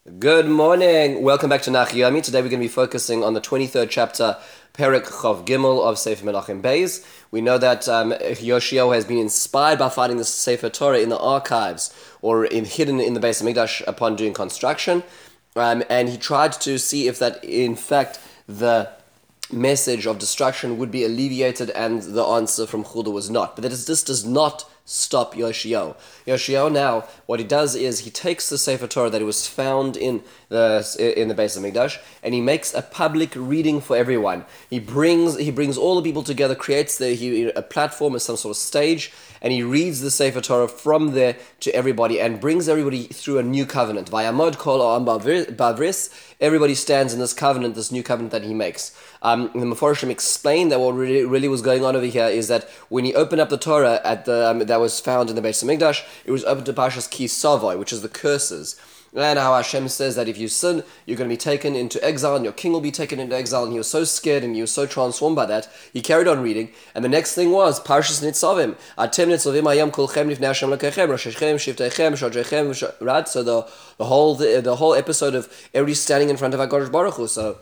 Good morning. Welcome back to Nach Yomi. Today we're going to be focusing on the 23rd chapter, Perek Chav Gimel of Sefer Menachem Beis. We know that Yoshio has been inspired by finding the Sefer Torah in the archives or hidden in the Beis Hamikdash upon doing construction. And he tried to see if that, in fact, the message of destruction would be alleviated, and the answer from Chuda was not. But this does not stop Yoshio. Yoshio now, what he does is he takes the Sefer Torah that was found in the Beis Hamikdash, and he makes a public reading for everyone. He brings all the people together, creates a platform as some sort of stage, and he reads the Sefer Torah from there to everybody and brings everybody through a new covenant. Vayamod kol ha'am bavris, everybody stands in this covenant, this new covenant that he makes. The Meforshim explained that what really was going on over here is that when he opened up the Torah at the that was found in the Beis Hamikdash, it was open to Parshas Ki Savoy, which is the curses. And how Hashem says that if you sin, you're going to be taken into exile, and your king will be taken into exile. And he was so scared, and he was so transformed by that, he carried on reading. And the next thing was Parshas Nitzavim. Atem Nitzavim Hayam Kulchem Lifnei Hashem Lekechem Roshechem Shiftechem Shadrechem. Right. So the whole episode of everybody standing in front of HaKadosh Baruch Hu. So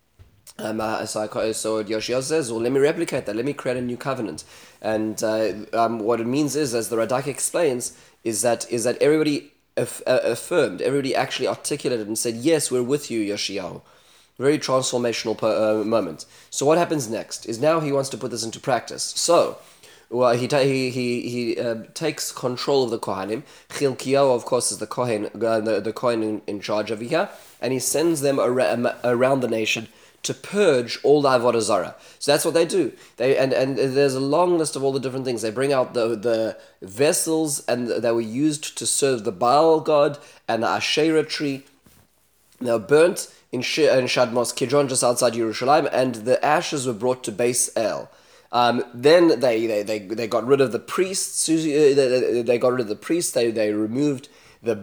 Yoshio says, well, let me replicate that. Let me create a new covenant. And what it means is, as the Radak explains, is that everybody affirmed, everybody actually articulated and said, yes, we're with you, Yoshio. Very transformational moment. So what happens next is now he wants to put this into practice. So he takes control of the Kohanim. Chilkiyahu, of course, is the Kohen, the Kohen in charge over here, and he sends them around the nation to purge all the Avodah Zarah. So that's what they do. And there's a long list of all the different things. They bring out the vessels that were used to serve the Baal god and the Asherah tree. They were burnt in Shadmos Kidron, just outside Yerushalayim, and the ashes were brought to Beis El. Then they got rid of the priests. They got rid of the priests. They removed the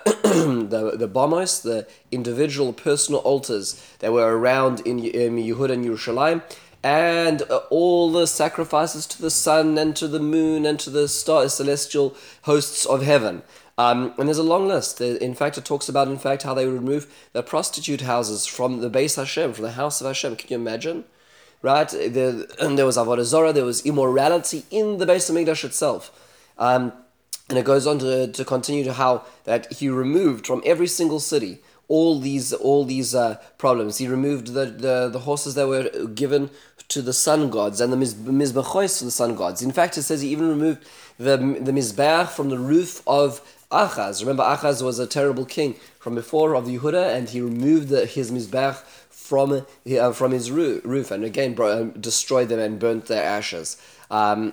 bamos, the individual personal altars that were around in Yehuda and Yerushalayim, and all the sacrifices to the sun and to the moon and to the celestial hosts of heaven. And there's a long list. In fact, it talks about how they would remove the prostitute houses from the Beis Hashem, from the house of Hashem. Can you imagine? Right? There was Avodah Zarah, there was immorality in the Beis Hamikdash itself. And it goes on to continue to how that he removed from every single city all these problems. He removed the horses that were given to the sun gods and the mizbachos to the sun gods. In fact, it says he even removed the mizbeach from the roof of Achaz. Remember, Achaz was a terrible king from before of Yehuda, and he removed his mizbeach from his roof, and again destroyed them and burnt their ashes. And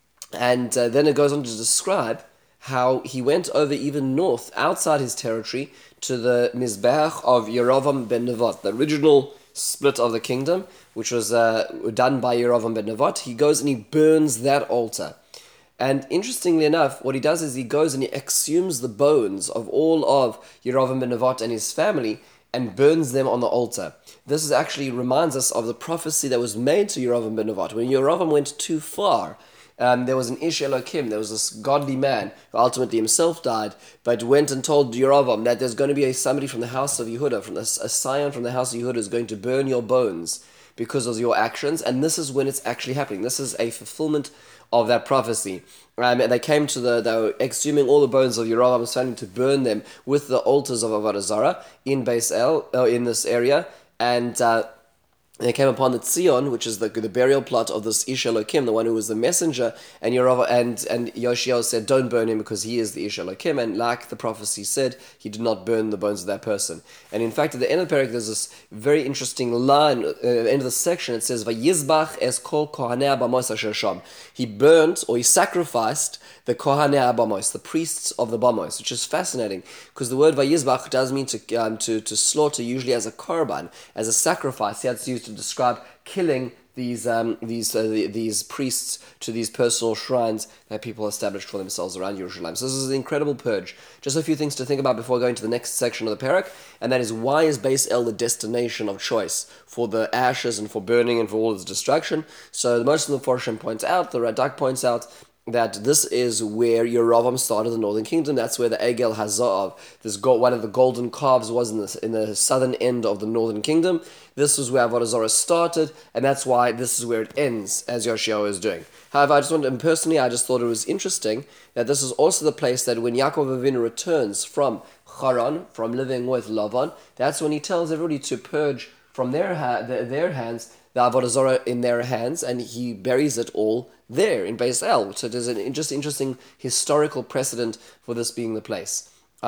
then it goes on to describe how he went over even north, outside his territory, to the Mizbeach of Yerovam ben Nevat, the original split of the kingdom, which was done by Yerovam ben Nevat. He goes and he burns that altar. And interestingly enough, what he does is he goes and he exhumes the bones of all of Yerovam ben Nevat and his family and burns them on the altar. This actually reminds us of the prophecy that was made to Yerovam ben Nevat. When Yerovam went too far, there was an Ish Elokim, there was this godly man who ultimately himself died, but went and told Yerovam that there's going to be somebody from the house of Yehuda, a scion from the house of Yehuda is going to burn your bones because of your actions, and this is when it's actually happening. This is a fulfillment of that prophecy. And they came they were exhuming all the bones of Yerovam, starting to burn them with the altars of Avodah Zarah in Beis El, in this area, and they came upon the Tzion, which is the burial plot of this Ish Elokim, the one who was the messenger, and Yoshio said, don't burn him because he is the Ish Elokim, and like the prophecy said, he did not burn the bones of that person. And in fact, at the end of the parak, there's this very interesting line, at the end of the section, it says, Vayizbach es kol kohanei abamos asher sham. He burnt, or he sacrificed, the kohanei abamos, the priests of the bamos, which is fascinating, because the word Vayizbach does mean to slaughter, usually as a korban, as a sacrifice. That's used to describe killing these priests to these personal shrines that people established for themselves around Yerushalayim. So this is an incredible purge. Just a few things to think about before going to the next section of the parak, and that is, why is Beis El the destination of choice for the ashes and for burning and for all its destruction? So most of the Meforshim points out, the Radak points out, that this is where Yerovam started the northern kingdom. That's where the Egel Hazav, one of the golden calves, was in the southern end of the northern kingdom. This is where Avodah Zarah started, and that's why this is where it ends, as Yoshiyahu is doing. However, I just thought it was interesting that this is also the place that when Yaakov Avinu returns from Haran, from living with Lavan, that's when he tells everybody to purge from their hands the Avodah Zarah in their hands, and he buries it all there in Beis El. So there's an interesting historical precedent for this being the place.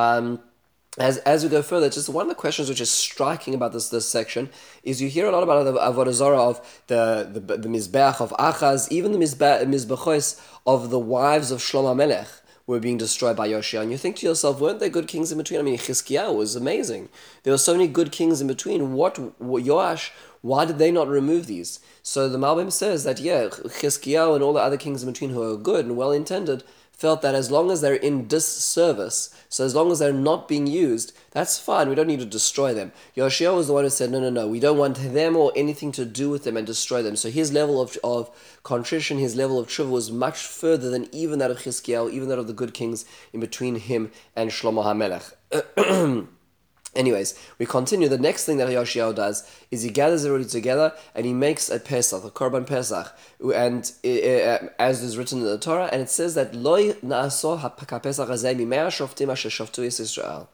As we go further, just one of the questions which is striking about this section is you hear a lot about the Avodah Zarah of the Mizbeach of Achaz, even the Mizbechos of the wives of Shlomo Melech were being destroyed by Yoshiyahu. And you think to yourself, weren't there good kings in between? I mean, Chizkiyahu was amazing. There were so many good kings in between. What Yoash, why did they not remove these? So the Malbim says that, Chizkiyahu and all the other kings in between who are good and well-intended felt that as long as they're in disservice, so as long as they're not being used, that's fine, we don't need to destroy them. Yoshiyahu was the one who said, no, we don't want them or anything to do with them and destroy them. So his level of contrition, his level of tshuva was much further than even that of Chizkiyahu, even that of the good kings in between him and Shlomo HaMelech. Anyways, we continue. The next thing that Yoshiyahu does is he gathers everybody together and he makes a Pesach, a Korban Pesach, and as is written in the Torah, and it says that Loi na'aso ha'pesach hazeh mimei hashoftim asher shoftu es Yisrael.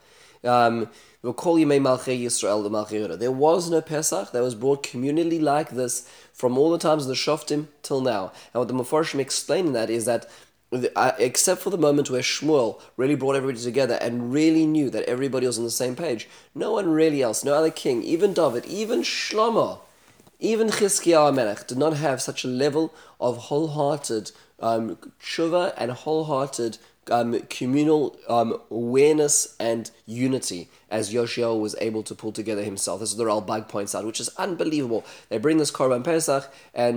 We'll call Yimei Malchei Yisrael the Malchei Yehuda. There was no Pesach that was brought communally like this from all the times of the Shoftim till now. And what the Mefarshim explain in that is that except for the moment where Shmuel really brought everybody together and really knew that everybody was on the same page, no one really else, no other king, even David, even Shlomo, even Chizkiyahu Melech did not have such a level of wholehearted tshuva and wholehearted communal awareness and unity as Yoshiyahu was able to pull together himself. This is the Ralbag points out, which is unbelievable. They bring this Korban Pesach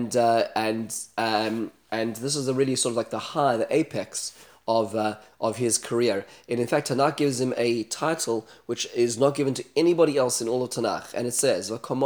and this is really sort of like the apex of his career. And in fact, Tanakh gives him a title which is not given to anybody else in all of Tanakh. And it says,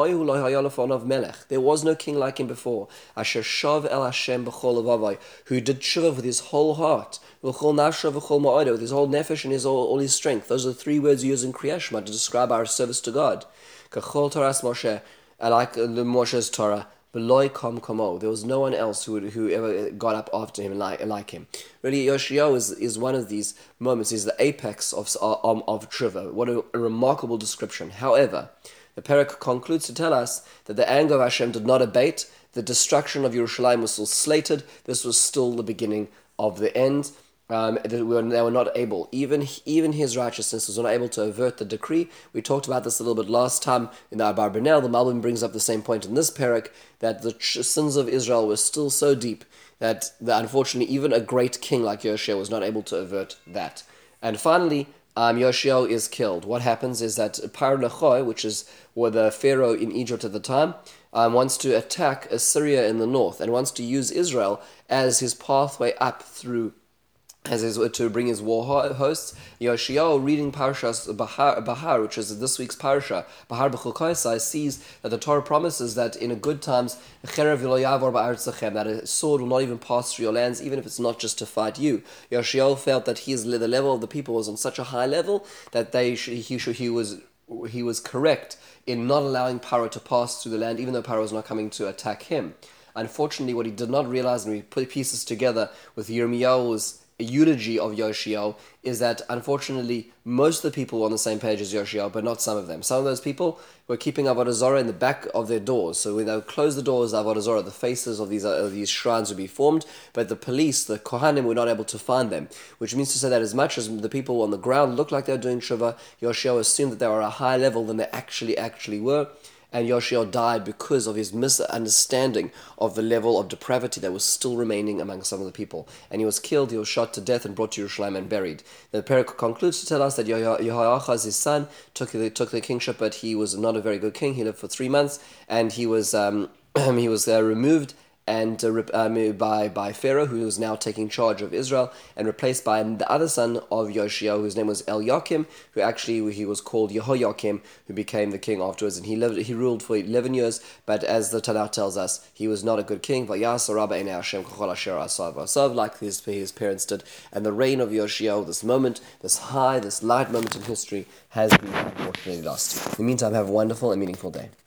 there was no king like him before, Asher shav el Hashem b'chol levavai, who did tshuva with his whole heart, with his whole nefesh and all his strength. Those are the three words used in Kriyat Shema to describe our service to God. Kachol Toras Moshe, like the Moshe's Torah, there was no one else who ever got up after him like him. Really, Yoshiyahu is one of these moments. He's the apex of tshuva. What a remarkable description. However, the Perek concludes to tell us that the anger of Hashem did not abate. The destruction of Yerushalayim was still slated. This was still the beginning of the end. They were not able, even his righteousness was not able to avert the decree. We talked about this a little bit last time in the Abarbanel. The Malbim brings up the same point in this parak, that the sins of Israel were still so deep that unfortunately even a great king like Yoshiyahu was not able to avert that. And finally, Yoshiyahu is killed. What happens is that Paro Necho, which is the pharaoh in Egypt at the time, wants to attack Assyria in the north and wants to use Israel as his pathway up through, to bring his war hosts. Yoshiyahu, reading Parashas Bahar, which is this week's parasha, Bahar B'Chukosai, sees that the Torah promises that in a good times, that a sword will not even pass through your lands, even if it's not just to fight you. Yoshiyahu felt that the level of the people was on such a high level that he was correct in not allowing Paro to pass through the land, even though Paro was not coming to attack him. Unfortunately, what he did not realize, and we put pieces together with Yirmiyahu's eulogy of Yoshiyahu, is that unfortunately most of the people were on the same page as Yoshiyahu, but not some of them. Some of those people were keeping Avodah Zarah in the back of their doors. So when they would close the doors of Avodah Zarah, the faces of these shrines would be formed, but the police, the Kohanim, were not able to find them. Which means to say that as much as the people on the ground looked like they were doing Shuvah, Yoshiyahu assumed that they were at a higher level than they actually were. And Yoshiyahu died because of his misunderstanding of the level of depravity that was still remaining among some of the people. And he was killed, he was shot to death and brought to Yerushalayim and buried. The Perek concludes to tell us that Yehoiachaz, his son, took the kingship, but he was not a very good king. He lived for 3 months, and he was removed and by Pharaoh, who was now taking charge of Israel, and replaced by the other son of Yoshia, whose name was Eliakim, who actually he was called Yehoiakim, who became the king afterwards, and he ruled for 11 years. But as the Tanakh tells us, he was not a good king. Like his parents did, and the reign of Yoshia, this moment, this light moment in history, has been unfortunately lost. In the meantime, have a wonderful and meaningful day.